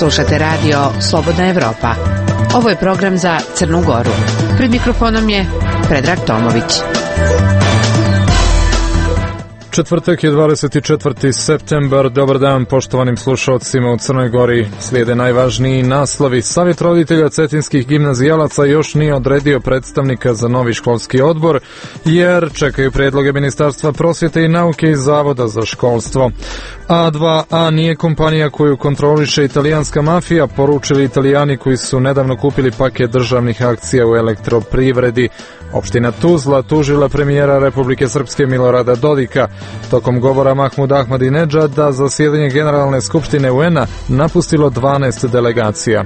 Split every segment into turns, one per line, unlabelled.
Slušate radio Slobodna Evropa. Ovo je program za Crnu Goru. Pred mikrofonom je Predrag Tomović.
Četvrtak je 24. septembar. Dobar dan poštovanim slušalcima u Crnoj Gori. Slijede najvažniji naslovi. Savjet roditelja cetinskih gimnazijalaca još nije odredio predstavnika za novi školski odbor, jer čekaju prijedloge Ministarstva prosvjete i nauke i Zavoda za školstvo. A2A nije kompanija koju kontroliše italijanska mafija, poručili Italijani koji su nedavno kupili paket državnih akcija u elektroprivredi. Opština Tuzla tužila premijera Republike Srpske Milorada Dodika. Tokom govora Mahmud Ahmadinedžada zasjedanje Generalne skupštine UN-a napustilo 12 delegacija.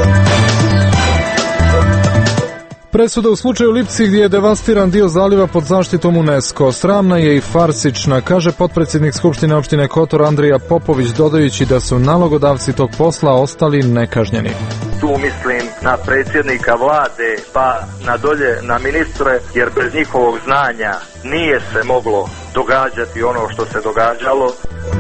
Presuda u slučaju Lipci gdje je devastiran dio zaliva pod zaštitom UNESCO. Sramna je i farsična, kaže potpredsjednik Skupštine opštine Kotor Andrija Popović, dodajući da su nalogodavci tog posla ostali nekažnjeni.
Tu mislim na predsjednika vlade pa na dolje na ministre, jer bez njihovog znanja nije se moglo događati ono što se događalo.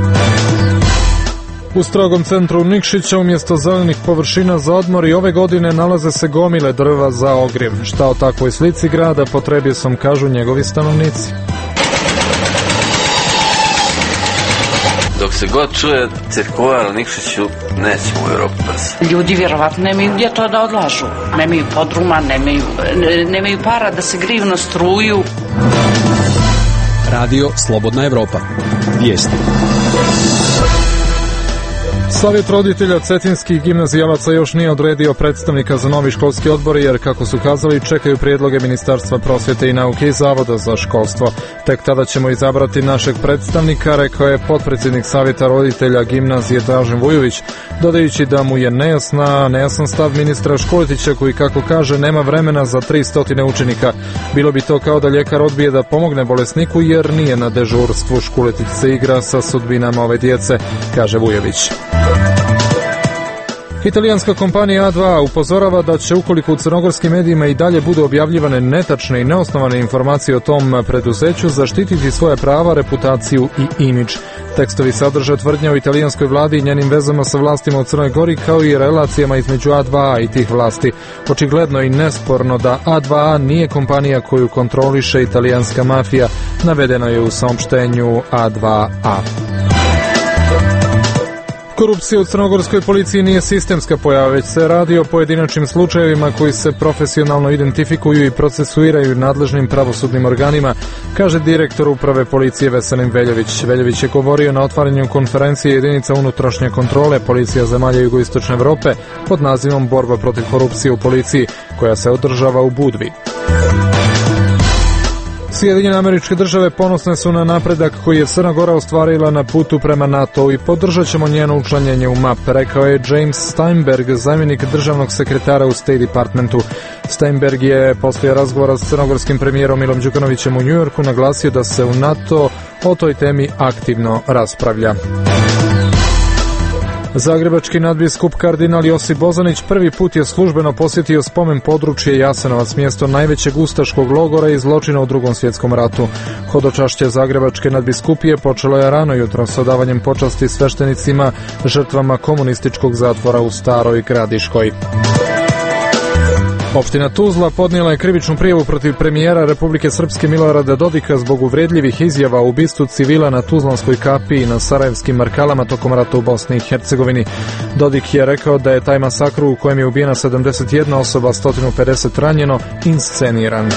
U strogom centru Nikšića umjesto zelenih površina za odmor i ove godine nalaze se gomile drva za ogrjev. Šta o takvoj slici grada potrebio sam, kažu njegovi stanovnici.
Dok se god čuje cirkular u Nikšiću, nećemo u Europu brzo.
Ljudi vjerovatno nemaju gdje to da odlažu. Nemaju podruma, nemaju para da se griju na struju.
Radio Slobodna Evropa. Vijesti.
Savjet roditelja cetinskih gimnazijalaca još nije odredio predstavnika za novi školski odbor, jer, kako su kazali, čekaju prijedloge Ministarstva prosvjete i nauke i Zavoda za školstvo. Tek tada ćemo izabrati našeg predstavnika, rekao je potpredsjednik Savjeta roditelja gimnazije Dražen Vujović, dodajući da mu je nejasan stav ministra Školetića koji, kako kaže, nema vremena za 300 učenika. Bilo bi to kao da ljekar odbije da pomogne bolesniku jer nije na dežurstvu. Školetić se igra sa sudbinama ove djece, kaže Vujović. Italijanska kompanija A2A upozorava da će, ukoliko u crnogorskim medijima i dalje budu objavljivane netačne i neosnovane informacije o tom preduzeću, zaštititi svoje prava, reputaciju i imidž. Tekstovi sadrže tvrdnje o italijanskoj vladi i njenim vezama sa vlastima u Crnoj Gori, kao i relacijama između A2A i tih vlasti. Očigledno i nesporno da A2A nije kompanija koju kontroliše italijanska mafija, navedeno je u saopštenju A2A. Korupcija u crnogorskoj policiji nije sistemska pojava, već se radi o pojedinačnim slučajevima koji se profesionalno identifikuju i procesuiraju nadležnim pravosudnim organima, kaže direktor uprave policije Veselin Veljović. Veljović je govorio na otvaranju konferencije jedinica unutrašnje kontrole policija zemalja jugoistočne Evrope pod nazivom Borba protiv korupcije u policiji, koja se održava u Budvi. Sjedinjene Američke Države ponosne su na napredak koji je Crna Gora ostvarila na putu prema NATO i podržat ćemo njeno učlanjenje u MAP, rekao je James Steinberg, zamjenik državnog sekretara u State Departmentu. Steinberg je poslije razgovora s crnogorskim premijerom Milom Đukanovićem u Njujorku naglasio da se u NATO o toj temi aktivno raspravlja. Zagrebački nadbiskup kardinal Josip Bozanić prvi put je službeno posjetio spomen područje Jasenovac, mjesto najvećeg ustaškog logora i zločina u Drugom svjetskom ratu. Hodočašće Zagrebačke nadbiskupije počelo je rano jutro s odavanjem počasti sveštenicima žrtvama komunističkog zatvora u Staroj Gradiškoj. Opština Tuzla podnijela je krivičnu prijavu protiv premijera Republike Srpske Milorada Dodika zbog uvredljivih izjava o ubistvu civila na Tuzlanskoj kapiji i na sarajevskim markalama tokom rata u Bosni i Hercegovini. Dodik je rekao da je taj masakr u kojem je ubijena 71 osoba, 150 ranjeno, insceniran.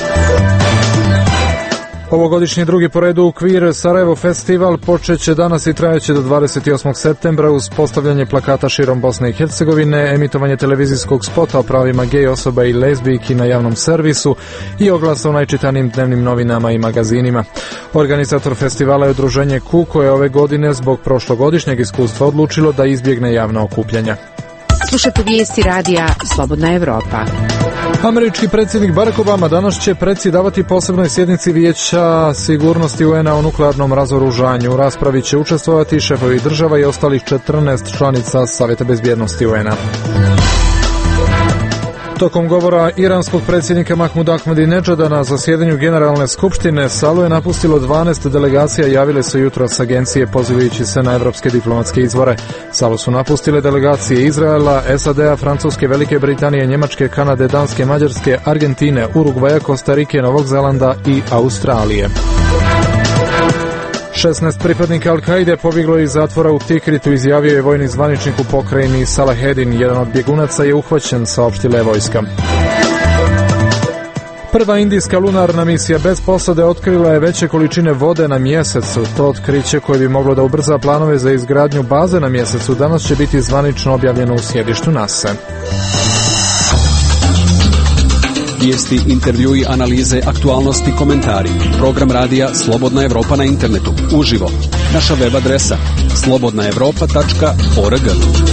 Ovogodišnji drugi po redu ukvir Sarajevo festival počeće danas i trajeće do 28. septembra uz postavljanje plakata širom Bosne i Hercegovine, emitovanje televizijskog spota o pravima gej osoba i lezbijki na javnom servisu i oglasa u najčitanijim dnevnim novinama i magazinima. Organizator festivala je udruženje KU, koje ove godine zbog prošlogodišnjeg iskustva odlučilo da izbjegne javna okupljanja.
Slušate vijesti radija Slobodna Evropa.
Američki predsjednik Barack Obama danas će predsjedavati posebnoj sjednici Vijeća sigurnosti UN-a o nuklearnom razoružanju. U raspravi će učestvovati šefovi država i ostalih 14 članica Savjeta bezbjednosti UN-a. Tokom govora iranskog predsjednika Mahmuda Ahmadinedžada na zasjedanju Generalne skupštine salu je napustilo 12 delegacija, javile su jutros agencije pozivajući se na evropske diplomatske izvore. Salu su napustile delegacije Izraela, SAD-a, Francuske, Velike Britanije, Njemačke, Kanade, Danske, Mađarske, Argentine, Urugvaja, Kostarike, Novog Zelanda i Australije. 16 pripadnika Al-Kaide pobjeglo iz zatvora u Tikritu, izjavio je vojni zvaničnik u pokrajini Salahedin. Jedan od bjegunaca je uhvaćen, saopštila je vojska. Prva indijska lunarna misija bez posade otkrila je veće količine vode na mjesecu. To otkriće koje bi moglo da ubrza planove za izgradnju baze na mjesecu danas će biti zvanično objavljeno u sjedištu NASA.
Vijesti, intervjui, analize, aktualnosti, komentari. Program radija Slobodna Evropa na internetu. Uživo. Naša web adresa slobodnaevropa.org.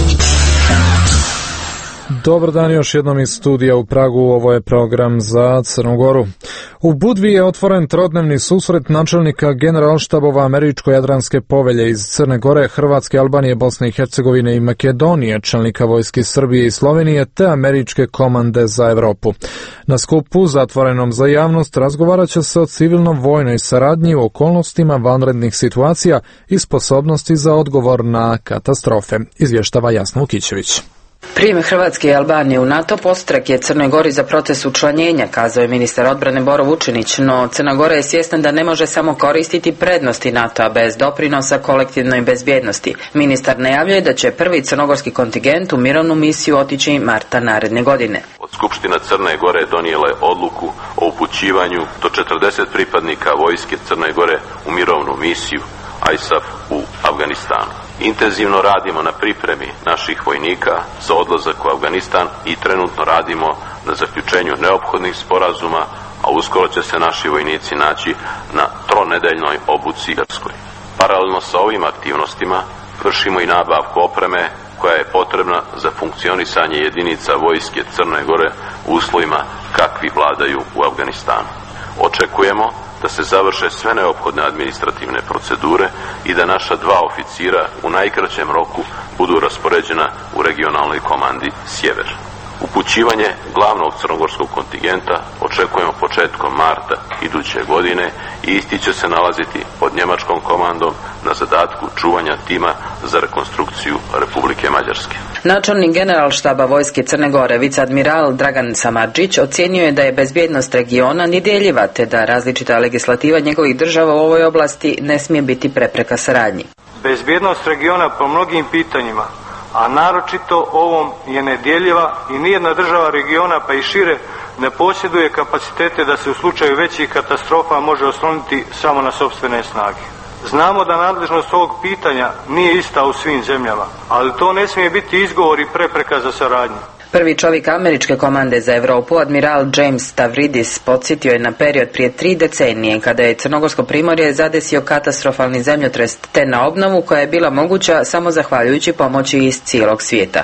Dobar dan još jednom iz studija u Pragu, ovo je program za Crnu Goru. U Budvi je otvoren trodnevni susret načelnika generalštabova Američko-Jadranske povelje iz Crne Gore, Hrvatske, Albanije, Bosne i Hercegovine i Makedonije, čelnika vojski Srbije i Slovenije te Američke komande za Evropu. Na skupu, zatvorenom za javnost, razgovarat će se o civilno-vojnoj saradnji u okolnostima vanrednih situacija i sposobnosti za odgovor na katastrofe, izvještava Jasna Vukićević.
Prijem Hrvatske i Albanije u NATO podstrek je Crnoj Gori za proces učlanjenja, kazao je ministar odbrane Boro Vučinić, no Crna Gora je svjesna da ne može samo koristiti prednosti NATO-a bez doprinosa kolektivnoj bezbjednosti. Ministar najavljuje da će prvi crnogorski kontingent u mirovnu misiju otići marta naredne godine.
Skupština Crne Gore donijela je odluku o upućivanju do 40 pripadnika vojske Crne Gore u mirovnu misiju ISAF u Afganistanu. Intenzivno radimo na pripremi naših vojnika za odlazak u Afganistan i trenutno radimo na zaključenju neophodnih sporazuma, a uskoro će se naši vojnici naći na tronedeljnoj obuci Grčkoj. Paralelno sa ovim aktivnostima vršimo i nabavku opreme koja je potrebna za funkcionisanje jedinica vojske Crne Gore u uslovima kakvi vladaju u Afganistanu. Očekujemo da se završe sve neophodne administrativne procedure i da naša dva oficira u najkraćem roku budu raspoređena u regionalnoj komandi Sjever. Upućivanje glavnog crnogorskog kontingenta očekujemo početkom marta iduće godine i isti će se nalaziti pod njemačkom komandom na zadatku čuvanja tima za rekonstrukciju Republike Mađarske.
Načelnik generalštaba vojske Crne Gore, viceadmiral Dragan Samardžić, ocijenio je da je bezbjednost regiona nedjeljiva te da različita legislativa njegovih država u ovoj oblasti ne smije biti prepreka saradnji.
Bezbjednost regiona po mnogim pitanjima, a naročito ovom, je nedjeljiva i nijedna država regiona pa i šire ne posjeduje kapacitete da se u slučaju većih katastrofa može osloniti samo na sopstvene snage. Znamo da nadležnost ovog pitanja nije ista u svim zemljama, ali to ne smije biti izgovor i prepreka za saradnju.
Prvi čovjek Američke komande za Europu, admiral James Stavridis, podsjetio je na period prije 3 decenije kada je Crnogorsko primorje zadesio katastrofalni zemljotres te na obnovu koja je bila moguća samo zahvaljujući pomoći iz cijelog svijeta.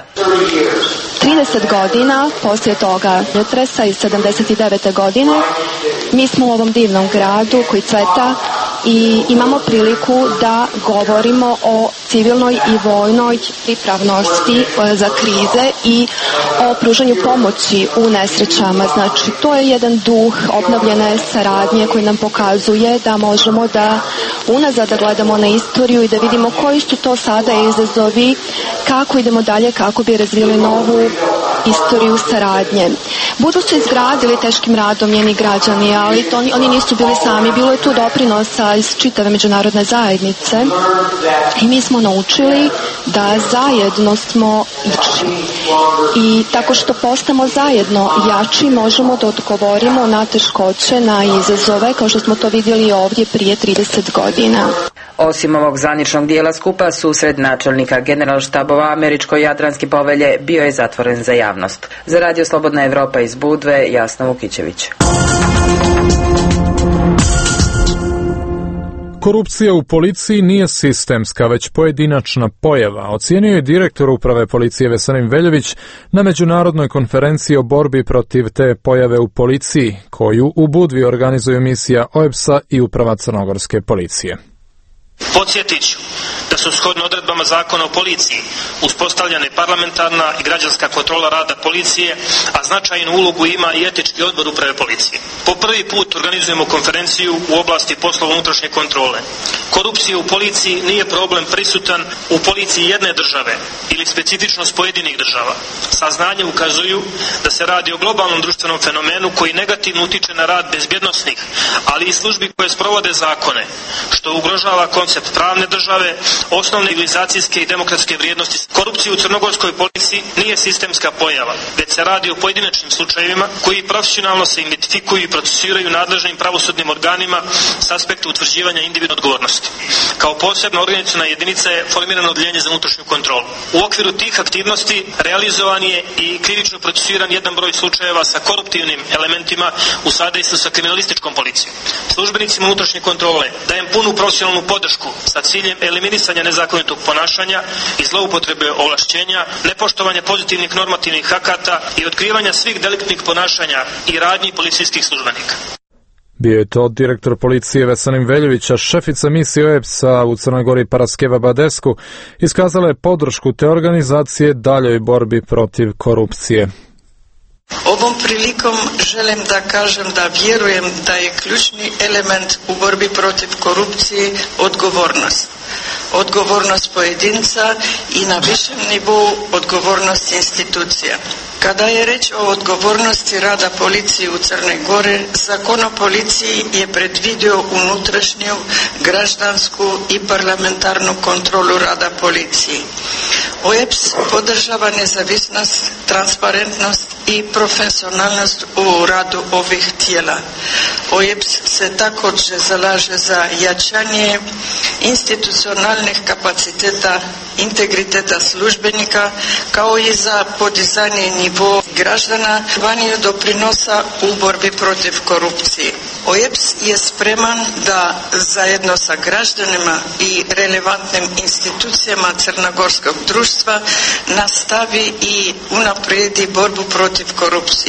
30 godina poslije toga zemljotresa iz 79. godine mi smo u ovom divnom gradu koji cveta i imamo priliku da govorimo o civilnoj i vojnoj pripravnosti za krize i o pružanju pomoći u nesrećama. Znači, to je jedan duh obnovljene saradnje koji nam pokazuje da možemo da unazad da gledamo na istoriju i da vidimo koji su to sada izazovi, kako idemo dalje, kako bi razvili novu istoriju saradnje. Budu se izgradili teškim radom njeni građani, ali oni nisu bili sami. Bilo je tu doprinosa iz čitave međunarodne zajednice i mi smo naučili da zajedno smo jači. I tako što postamo zajedno jači možemo da odgovorimo na teškoće, na izazove, kao što smo to vidjeli ovdje prije 30 godina.
Osim ovog zvaničnog dijela skupa, susret načelnika generalštabova Američko-Jadranske povelje bio je zatvoren za javnost. Za Radio Slobodna Evropa iz Budve, Jasna Vukićević.
Korupcija u policiji nije sistemska, već pojedinačna pojava, ocijenio je direktor uprave policije Veselin Veljović na međunarodnoj konferenciji o borbi protiv te pojave u policiji, koju u Budvi organizuju misija OEBS-a i uprava crnogorske policije.
Podsjetit ću da su shodno odredbama Zakona o policiji uspostavljene parlamentarna i građanska kontrola rada policije, a značajnu ulogu ima i etički odbor uprave policije. Po prvi put organizujemo konferenciju u oblasti poslova unutrašnje kontrole. Korupcija u policiji nije problem prisutan u policiji jedne države ili specifičnost pojedinih država. Saznanje ukazuju da se radi o globalnom društvenom fenomenu koji negativno utiče na rad bezbjednosnih, ali i službi koje sprovode zakone, što ugrožava koncept pravne države, osnovne civilizacijske i demokratske vrijednosti. Korupcija u crnogorskoj policiji nije sistemska pojava, već se radi o pojedinačnim slučajevima koji profesionalno se identifikuju i procesuiraju nadležnim pravosudnim organima s aspekta utvrđivanja individualne odgovornosti. Kao posebna organizaciona jedinica je formirano odeljenje za unutrašnju kontrolu. U okviru tih aktivnosti realizovan je i krivično procesuiran jedan broj slučajeva sa koruptivnim elementima u sadejstvu sa kriminalističkom policijom. Službenicima unutrašnje kontrole dajem punu profesionalnu podršku sa ciljem eliminisanja nezakonitog ponašanja i zloupotrebe ovlašćenja, nepoštovanja pozitivnih normativnih akata i otkrivanja svih deliktnih ponašanja i radnji policijskih službenika.
Bio je to direktor policije Veselin Veljović, a šefica misije OEBS-a u Crnoj Gori Paraskeva Badescu iskazala je podršku te organizacije daljoj borbi protiv korupcije.
Ovom prilikom želim da kažem da vjerujem da je ključni element u borbi protiv korupcije odgovornost. Odgovornost pojedinca i na višem nivou odgovornost institucija. Kada je reč o odgovornosti rada policije u Crnoj Gori, Zakon o policiji je predvidio unutrašnju, građansku i parlamentarnu kontrolu rada policije. OEBS podržava nezavisnost, transparentnost i profesionalnost u radu ovih tijela. OEBS se također zalaže za jačanje institucionalnih kapaciteta, integriteta službenika, kao i za podizanje nivoa građana, vanju doprinosa u borbi protiv korupcije. OEBS je spreman da zajedno sa građanima i relevantnim institucijama crnogorskog društva nastavi i unaprijedi borbu protiv korupcije.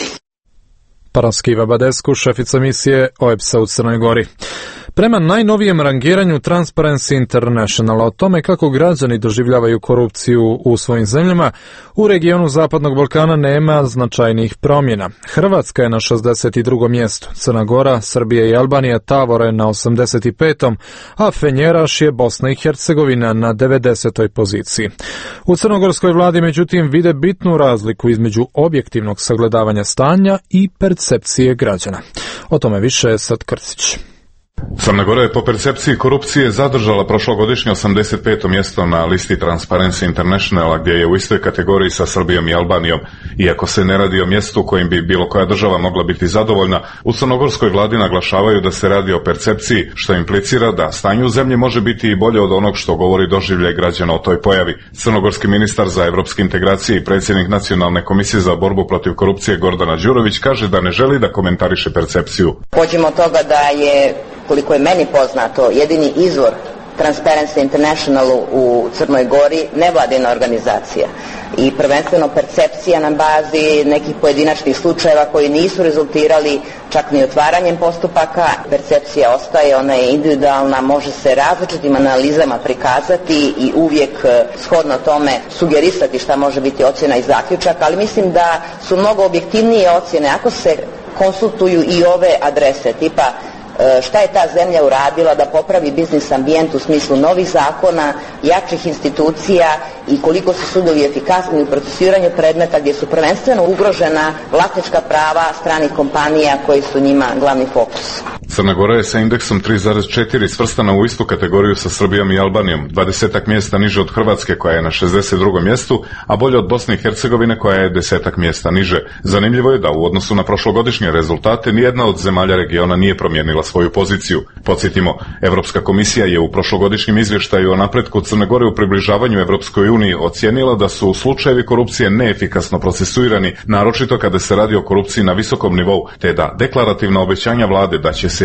Paraskiva Badescu, šefica misije OEBS-a u Crnoj Gori. Prema najnovijem rangiranju Transparency International o tome kako građani doživljavaju korupciju u svojim zemljama, u regionu Zapadnog Balkana nema značajnih promjena. Hrvatska je na 62. mjestu, Crna Gora, Srbija i Albanija tavore na 85. a fenjeraš je Bosna i Hercegovina na 90. poziciji. U crnogorskoj vladi međutim vide bitnu razliku između objektivnog sagledavanja stanja i percepcije građana. O tome više Sad Krcić.
Crna Gora je po percepciji korupcije zadržala prošlogodišnje 85. mjesto na listi Transparency Internationala, gdje je u istoj kategoriji sa Srbijom i Albanijom. Iako se ne radi o mjestu kojim bi bilo koja država mogla biti zadovoljna, u crnogorskoj vladi naglašavaju da se radi o percepciji, što implicira da stanje u zemlji može biti i bolje od onog što govori doživljaj građana o toj pojavi. Crnogorski ministar za evropske integracije i predsjednik Nacionalne komisije za borbu protiv korupcije Gordana Đurović kaže da ne želi da komentariše percepciju.
Pođimo od toga da je, koliko je meni poznato, jedini izvor Transparency Internationalu u Crnoj Gori nevladina organizacija i prvenstveno percepcija na bazi nekih pojedinačnih slučajeva koji nisu rezultirali čak ni otvaranjem postupaka. Percepcija ostaje, ona je individualna, može se različitim analizama prikazati i uvijek shodno tome sugerisati šta može biti ocjena i zaključak, ali mislim da su mnogo objektivnije ocjene ako se konsultuju i ove adrese tipa šta je ta zemlja uradila da popravi biznis ambijent u smislu novih zakona, jačih institucija i koliko su sudovi efikasni u procesuiranju predmeta gdje su prvenstveno ugrožena vlasnička prava stranih kompanija koji su njima glavni fokus.
Crna Gora je sa indeksom 3,4 svrstana u istu kategoriju sa Srbijom i Albanijom, 20 mjesta niže od Hrvatske koja je na 62. mjestu, a bolje od Bosne i Hercegovine koja je 10 mjesta niže. Zanimljivo je da u odnosu na prošlogodišnje rezultate nijedna od zemalja regiona nije promijenila svoju poziciju. Podsjetimo, Evropska komisija je u prošlogodišnjem izvještaju o napretku Crne Gore u približavanju Evropskoj uniji ocijenila da su slučajevi korupcije neefikasno procesuirani, naročito kada se radi o korupciji na visokom nivou, te da deklarativna obećanja vlade da će se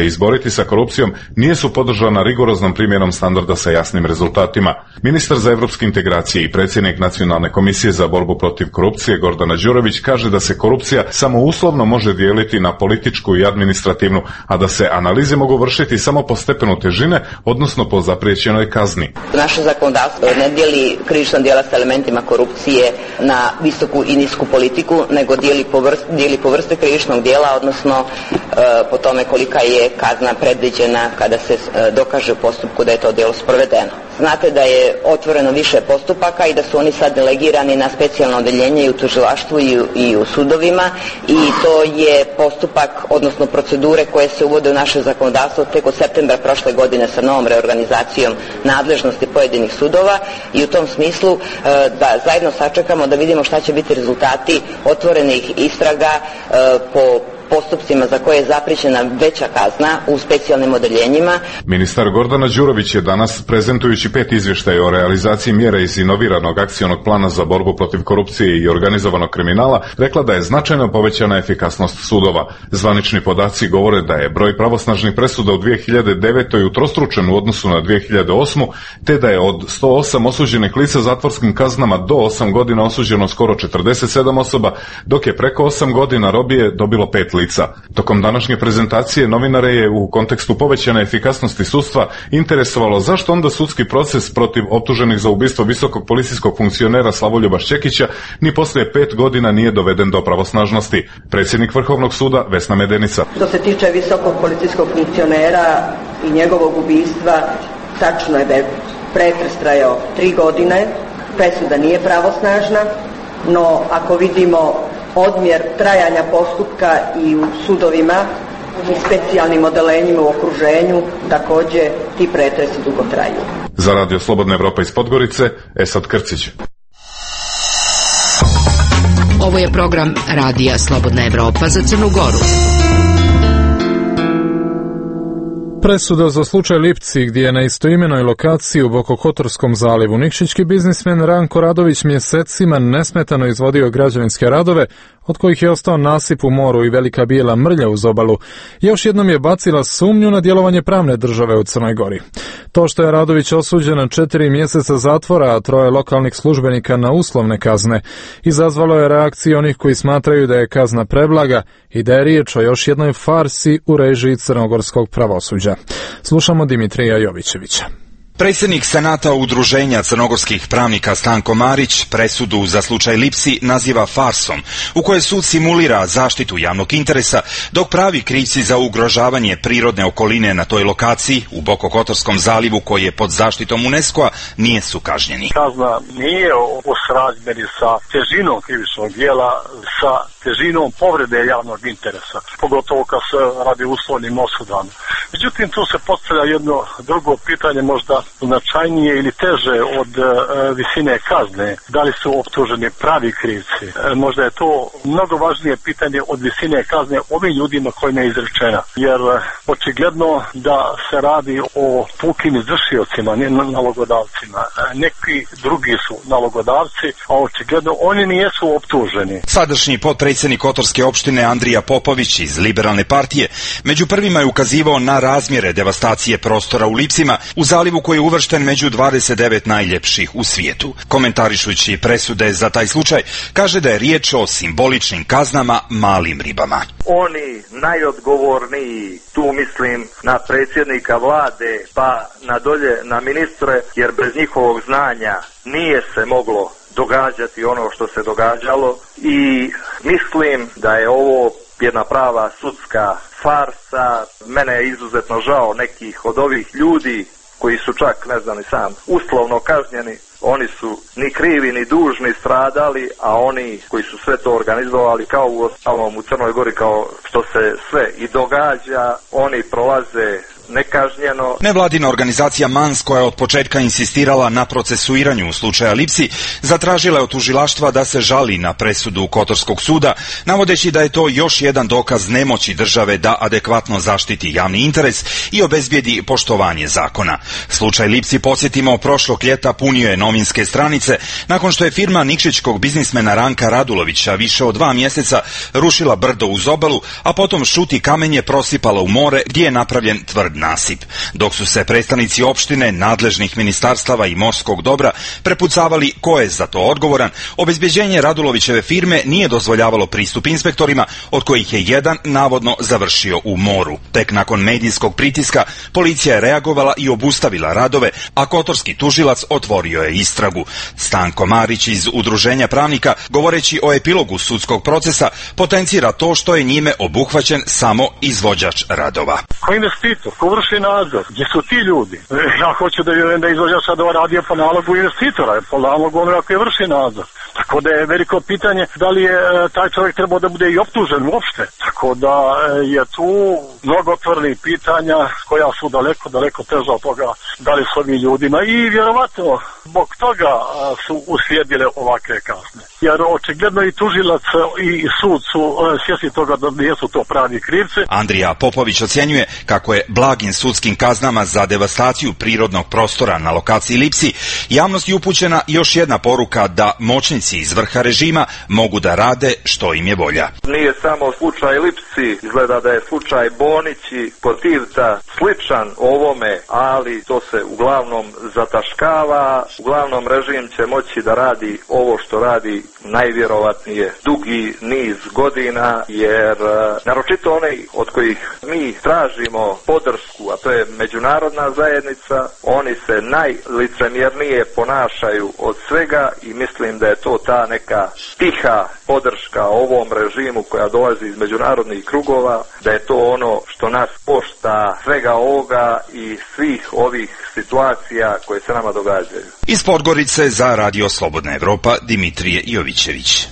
se izboriti sa korupcijom nisu podržana rigoroznom primjenom standarda sa jasnim rezultatima. Ministar za evropske integracije i predsjednik Nacionalne komisije za borbu protiv korupcije Gordana Đurović kaže da se korupcija samo uslovno može dijeliti na političku i administrativnu, a da se analize mogu vršiti samo po stepenu težine, odnosno po zapriječenoj kazni.
Naše zakonodavstvo ne dijeli krivična djela sa elementima korupcije na visoku i nisku politiku, nego dijeli po vrste krivičnog djela, odnosno po tome kolika je kazna predviđena kada se dokaže u postupku da je to djelo sprovedeno. Znate da je otvoreno više postupaka i da su oni sad delegirani na specijalno odeljenje i u tužilaštvu i u sudovima, i to je postupak, odnosno procedure koje se uvode u naše zakonodavstvo tek od septembra prošle godine sa novom reorganizacijom nadležnosti pojedinih sudova, i u tom smislu da zajedno sačekamo da vidimo šta će biti rezultati otvorenih istraga po postupcima za koje je zapričena veća kazna u specijalnim odeljenjima.
Ministar Gordana Đurović je danas, prezentujući 5 izvještaja o realizaciji mjera iz inoviranog akcionog plana za borbu protiv korupcije i organizovanog kriminala, rekla da je značajno povećana efikasnost sudova. Zvanični podaci govore da je broj pravosnažnih presuda u 2009. utrostručen u odnosu na 2008. te da je od 108 osuđenih lica zatvorskim kaznama do 8 godina osuđeno skoro 47 osoba, dok je preko 8 godina robije dobilo 5 lica. Tokom današnje prezentacije novinare je u kontekstu povećane efikasnosti sudstva interesovalo zašto onda sudski proces protiv optuženih za ubistvo visokog policijskog funkcionera Slavoljuba Šćekića ni poslije 5 godina nije doveden do pravosnažnosti. Predsjednik Vrhovnog suda Vesna Medenica.
Što se tiče visokog policijskog funkcionera i njegovog ubistva, tačno je da je pretres trajao 3 godine, presuda nije pravosnažna, no ako vidimo odmjer trajanja postupka i u sudovima i specijalnim odelenjima u okruženju, također ti pretresi dugo traju.
Za Radio Slobodna Evropa iz Podgorice, Esad Krcić.
Ovo je program Radija Slobodna Evropa za Crnu Goru.
Presuda za slučaj Lipci, gdje je na istoimenoj lokaciji u Bokokotorskom zalivu nikšićki biznismen Ranko Radović mjesecima nesmetano izvodio građevinske radove, od kojih je ostao nasip u moru i velika bijela mrlja uz obalu, još jednom je bacila sumnju na djelovanje pravne države u Crnoj Gori. To što je Radović osuđen na 4 mjeseca zatvora, a 3 lokalnih službenika na uslovne kazne, izazvalo je reakciju onih koji smatraju da je kazna preblaga i da je riječ o još jednoj farsi u režiji crnogorskog pravosuđa. Slušamo Dimitrija Jovićevića.
Predsjednik Senata Udruženja crnogorskih pravnika Stanko Marić presudu za slučaj Lipsi naziva farsom, u kojoj sud simulira zaštitu javnog interesa, dok pravi krivci za ugrožavanje prirodne okoline na toj lokaciji u Bokokotorskom zalivu, koji je pod zaštitom UNESCO-a, nisu kažnjeni.
Kazna nije u srazmjeri sa težinom krivičnog djela, sa težinom povrede javnog interesa, pogotovo kad se radi uslovnim osudama. Međutim, tu se postavlja jedno drugo pitanje, možda značajnije ili teže od visine kazne. Da li su optuženi pravi krivci? Možda je to mnogo važnije pitanje od visine kazne ovim ljudima kojima je izrečena. Jer očigledno da se radi o pukim izvršiocima, ne nalogodavcima. Neki drugi su nalogodavci, a očigledno oni nijesu optuženi.
Sadašnji potpredsjednik Kotorske opštine Andrija Popović iz Liberalne partije među prvima je ukazivao na razmjere devastacije prostora u Lipsima, u zalivu koji je uvršten među 29 najljepših u svijetu. Komentarišući presude za taj slučaj, kaže da je riječ o simboličnim kaznama malim ribama.
Oni najodgovorniji, tu mislim na predsjednika vlade pa nadolje na ministre, jer bez njihovog znanja nije se moglo događati ono što se događalo, i mislim da je ovo jedna prava sudska farsa. Mene je izuzetno žao nekih od ovih ljudi koji su čak, ne znam ni sam, uslovno kažnjeni. Oni su ni krivi ni dužni stradali, a oni koji su sve to organizovali, kao u ostalom u Crnoj Gori, kao što se sve i događa, oni prolaze nekažnjeno.
Nevladina organizacija MANS, koja je od početka insistirala na procesuiranju slučaja Lipsi, zatražila je od tužilaštva da se žali na presudu Kotorskog suda, navodeći da je to još jedan dokaz nemoći države da adekvatno zaštiti javni interes i obezbijedi poštovanje zakona. Slučaj Lipsi, podsjetimo, prošlog ljeta punio je novinske stranice nakon što je firma nikšićkog biznismena Ranka Radulovića više od 2 mjeseca rušila brdo uz obalu, a potom šuti kamenje prosipala u more gdje je napravljen tvrd nasip. Dok su se predstavnici opštine, nadležnih ministarstava i morskog dobra prepucavali ko je za to odgovoran, obezbeđenje Radulovićeve firme nije dozvoljavalo pristup inspektorima, od kojih je jedan navodno završio u moru. Tek nakon medijskog pritiska policija je reagovala i obustavila radove, a kotorski tužilac otvorio je istragu. Stanko Marić iz Udruženja pravnika, govoreći o epilogu sudskog procesa, potencira to što je njime obuhvaćen samo izvođač radova.
Ko investitor, ko vrši nadzor, gdje su ti ljudi? Ja hoću da vjerujem da izvođač radova radio po nalogu investitora, po nalogu onoga koji vrši nadzor. Tako da je veliko pitanje da li je taj čovjek trebao da bude i optužen uopšte. Tako da je tu mnogo otvorenih pitanja koja su daleko teža od toga da li su ovi ljudima i vjerovatno zbog toga su uslijedile ovakve kazne. Jer očigledno i tužilac i sud su svjesni toga da nisu to pravi krivci.
Andrija Popović ocjenjuje kako je blagim sudskim kaznama za devastaciju prirodnog prostora na lokaciji Lipsi javnosti upućena još jedna poruka da moćnici iz vrha režima mogu da rade što im je volja.
Nije samo slučaj Lipsi, izgleda da je slučaj Bonić i Kotivca sličan ovome, ali to se uglavnom zataškava. Uglavnom režim će moći da radi ovo što radi najvjerovatnije dugi niz godina, jer naročito oni od kojih mi tražimo podršku, a to je međunarodna zajednica, oni se najlicemjernije ponašaju od svega i mislim da je to ta neka tiha podrška ovom režimu koja dolazi iz međunarodnih krugova, da je to ono što nas košta svega ovoga i svih ovih situacija koje se nama događaju.
Iz Podgorice za Radio Slobodna Evropa, Dimitrije Jovićević.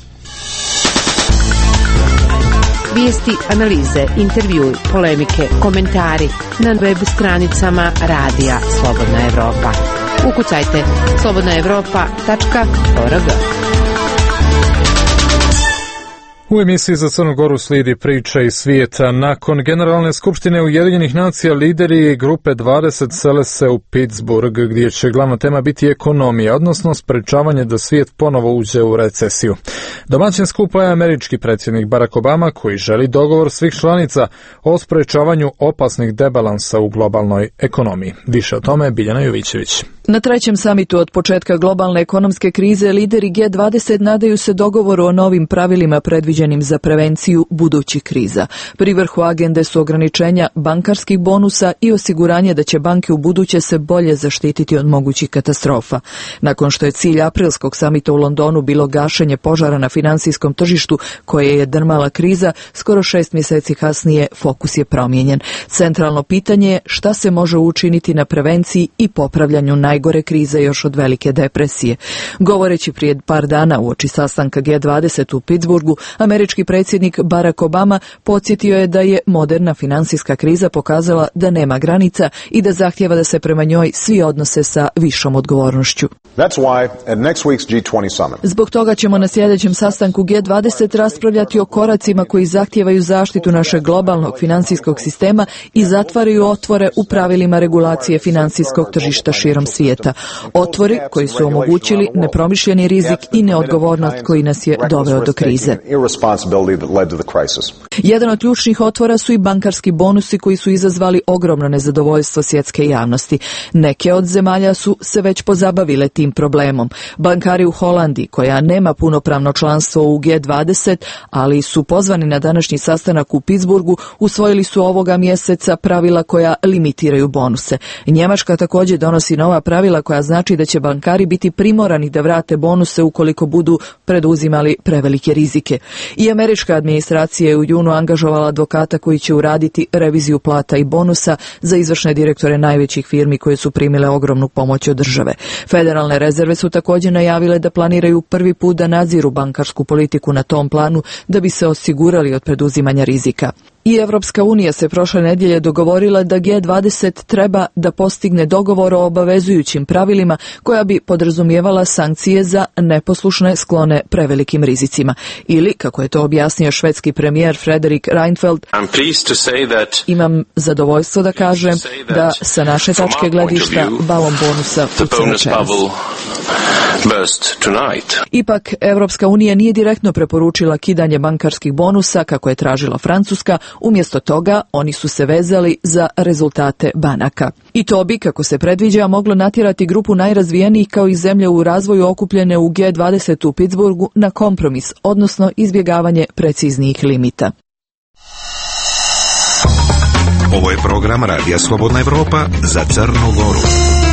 Vijesti, analize, intervjui, polemike, komentari na web stranicama Radija Slobodna Evropa. Ukucajte slobodnaevropa.org.
U emisiji za Crnu Goru slijedi priča iz svijeta. Nakon Generalne skupštine Ujedinjenih nacija, lideri grupe 20 sele se u Pittsburgh, gdje će glavna tema biti ekonomija, odnosno sprečavanje da svijet ponovo uđe u recesiju. Domaćin skupa je američki predsjednik Barack Obama, koji želi dogovor svih članica o sprečavanju opasnih debalansa u globalnoj ekonomiji. Više o tome Biljana Jovićević.
Na trećem samitu od početka globalne ekonomske krize lideri G20 nadaju se dogovoru o novim pravilima predviđenim za prevenciju budućih kriza. Pri vrhu agende su ograničenja bankarskih bonusa i osiguranje da će banke u buduće se bolje zaštititi od mogućih katastrofa. Nakon što je cilj aprilskog samita u Londonu bilo gašenje požara na finansijskom tržištu koje je drmala kriza, skoro 6 mjeseci kasnije fokus je promijenjen. Centralno pitanje je šta se može učiniti na prevenciji i popravljanju najgore krize još od velike depresije. Govoreći prije par dana uoči sastanka G20 u Pittsburghu, američki predsjednik Barack Obama podsjetio je da je moderna financijska kriza pokazala da nema granica i da zahtijeva da se prema njoj svi odnose sa višom odgovornošću. Zbog toga ćemo na sljedećem sastanku G20 raspravljati o koracima koji zahtijevaju zaštitu našeg globalnog financijskog sistema i zatvaraju otvore u pravilima regulacije financijskog tržišta širom svijeta. Otvori koji su omogućili nepromišljeni rizik i neodgovornost koji nas je doveo do krize. Jedan od ključnih otvora su i bankarski bonusi koji su izazvali ogromno nezadovoljstvo svjetske javnosti. Neke od zemalja su se već pozabavile tim problemom. Bankari u Holandiji, koja nema punopravno članstvo u G20, ali su pozvani na današnji sastanak u Pittsburghu, usvojili su ovoga mjeseca pravila koja limitiraju bonuse. Njemačka također donosi nova pravila koja znači da će bankari biti primorani da vrate bonuse ukoliko budu preduzimali prevelike rizike. I američka administracija je u junu angažovala advokata koji će uraditi reviziju plata i bonusa za izvršne direktore najvećih firmi koje su primile ogromnu pomoć od države. Federalne rezerve su također najavile da planiraju prvi put da nadziru bankarsku politiku na tom planu da bi se osigurali od preduzimanja rizika. I Evropska unija se prošle nedjelje dogovorila da G20 treba da postigne dogovor o obavezujućim pravilima koja bi podrazumijevala sankcije za neposlušne sklone prevelikim rizicima. Ili, kako je to objasnio švedski premijer Fredrik Reinfeldt, imam zadovoljstvo da kažem da sa naše tačke gledišta balon bonusa puca večeras. Ipak, Evropska unija nije direktno preporučila kidanje bankarskih bonusa kako je tražila Francuska, umjesto toga oni su se vezali za rezultate banaka. I to bi, kako se predviđa, moglo natjerati grupu najrazvijenijih kao i zemlje u razvoju okupljene u G20 u Pittsburghu na kompromis, odnosno izbjegavanje preciznijih limita.
Ovo je program Radija Slobodna Evropa za Crnu Goru.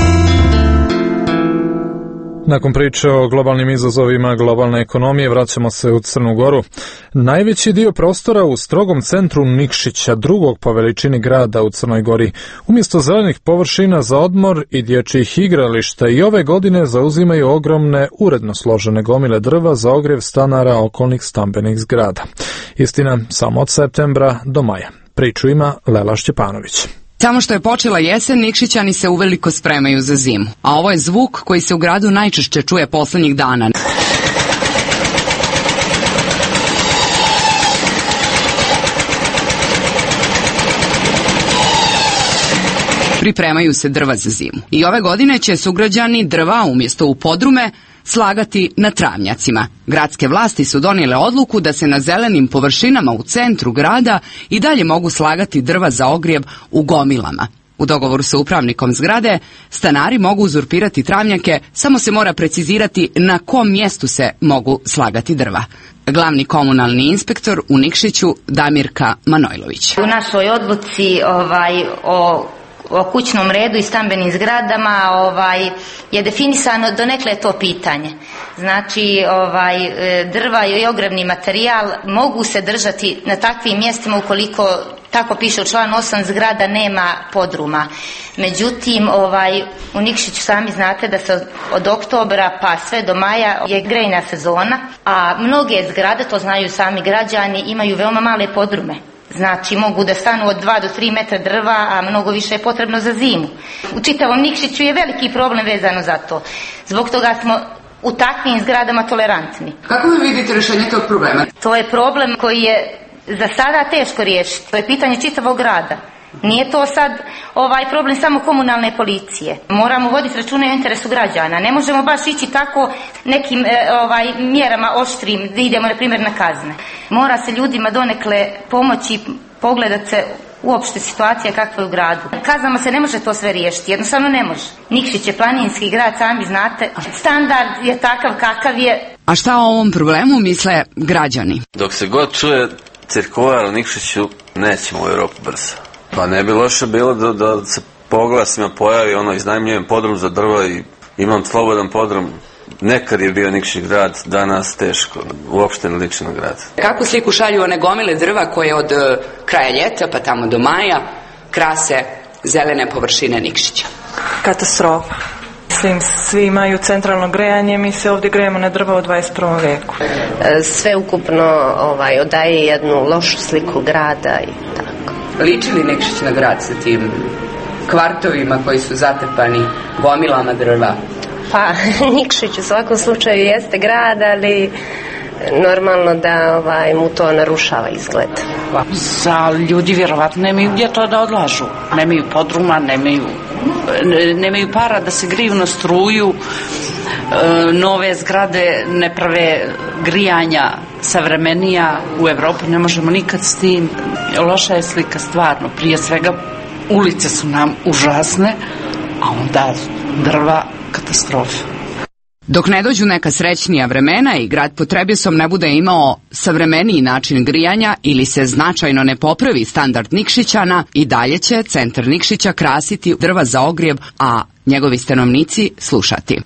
Nakon priče o globalnim izazovima globalne ekonomije vraćamo se u Crnu Goru. Najveći dio prostora u strogom centru Nikšića, drugog po veličini grada u Crnoj Gori, umjesto zelenih površina za odmor i dječjih igrališta i ove godine zauzimaju ogromne, uredno složene gomile drva za ogrjev stanara okolnih stambenih zgrada. Istina, samo od septembra do maja. Priču ima Lela Šćepanović.
Samo što je počela jesen, Nikšićani se uveliko spremaju za zimu. A ovo je zvuk koji se u gradu najčešće čuje poslednjih dana. Pripremaju se drva za zimu. I ove godine će sugrađani drva umjesto u podrume slagati na travnjacima. Gradske vlasti su donijele odluku da se na zelenim površinama u centru grada i dalje mogu slagati drva za ogrjev u gomilama. U dogovoru sa upravnikom zgrade, stanari mogu uzurpirati travnjake, samo se mora precizirati na kom mjestu se mogu slagati drva. Glavni komunalni inspektor u Nikšiću, Damirka Manojlović.
U našoj odluci o kućnom redu i stambenim zgradama je definisano donekle to pitanje. Znači, drva i ogrevni materijal mogu se držati na takvim mjestima ukoliko, tako piše u članu 8, zgrada nema podruma. Međutim, u Nikšiću sami znate da se od oktobra pa sve do maja je grejna sezona, a mnoge zgrade, to znaju sami građani, imaju veoma male podrume. Znači, mogu da stanu od 2 do 3 metra drva, a mnogo više je potrebno za zimu. U čitavom Nikšiću je veliki problem vezano za to. Zbog toga smo u takvim zgradama tolerantni.
Kako vi vidite rješenje tog problema?
To je problem koji je za sada teško riješiti. To je pitanje čitavog grada. Nije to sad problem samo komunalne policije. Moramo voditi računa o interesu građana. Ne možemo baš ići tako nekim mjerama oštrim da idemo, na primjer, na kazne. Mora se ljudima donekle pomoći, pogledat se uopšte situacija kakva je u gradu. Kaznama se ne može to sve riješiti, jednostavno ne može. Nikšić je planinski grad, sami znate. Standard je takav kakav je.
A šta o ovom problemu misle građani?
Dok se god čuje cirkular u Nikšiću, nećemo u Europu brzo. Pa ne bi loše bilo da se po oglasima pojavi iznajmljujem podrum za drva i imam slobodan podrum. Nekad je bio Nikšić grad, danas teško, uopšte ne liči na grad.
Kakvu sliku šalju one gomile drva koje od kraja ljeta pa tamo do maja krase zelene površine Nikšića?
Katastrofa. Mislim, svi imaju centralno grejanje, mi se ovdje grejemo na drva u 21. veku.
Sve ukupno odaje jednu lošu sliku grada i tako.
Liči li Nikšić na grad sa tim kvartovima koji su zatrpani gomilama drva?
Pa, Nikšić u svakom slučaju jeste grad, ali normalno da mu to narušava izgled.
Za ljudi vjerovatno nemaju gdje to da odlažu. Nemaju podruma, nemaju para da se griju na struju, nove zgrade ne prave grijanja savremenija. U Evropi ne možemo nikad s tim. Loša je slika stvarno. Prije svega ulice su nam užasne, a onda drva katastrofa.
Dok ne dođu neka srećnija vremena i grad pod Trebjesom ne bude imao savremeniji način grijanja ili se značajno ne popravi standard Nikšićana, i dalje će centar Nikšića krasiti drva za ogrjev, a njegovi stanovnici slušati.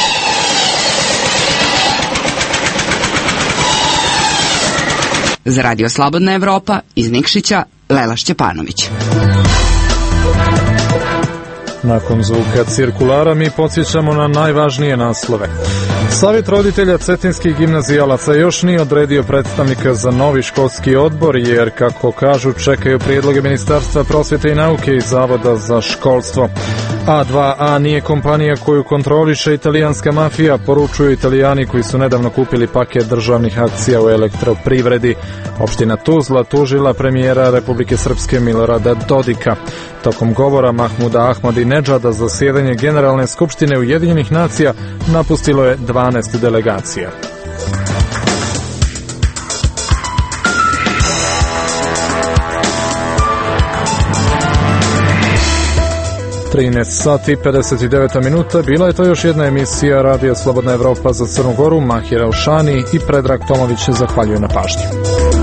Za Radio Slobodna Evropa iz Nikšića, Lela Šćepanović.
Nakon zvuka cirkulara mi podsjećamo na najvažnije naslove. Savjet roditelja cetinskih gimnazijalaca još nije odredio predstavnika za novi školski odbor, jer, kako kažu, čekaju prijedloge Ministarstva prosvjete i nauke i Zavoda za školstvo. A2A nije kompanija koju kontroliše italijanska mafija, poručuju Italijani koji su nedavno kupili paket državnih akcija u elektroprivredi. Opština Tuzla tužila premijera Republike Srpske Milorada Dodika. Tokom govora Mahmuda Ahmadinedžada za zasjedanje Generalne skupštine Ujedinjenih nacija napustilo je 12 delegacija. sati 59 minuta. Bila je to još jedna emisija Radija Slobodna Evropa za Crnu Goru. Mahir Elšani i Predrag Tomović zahvaljuju na pažnji.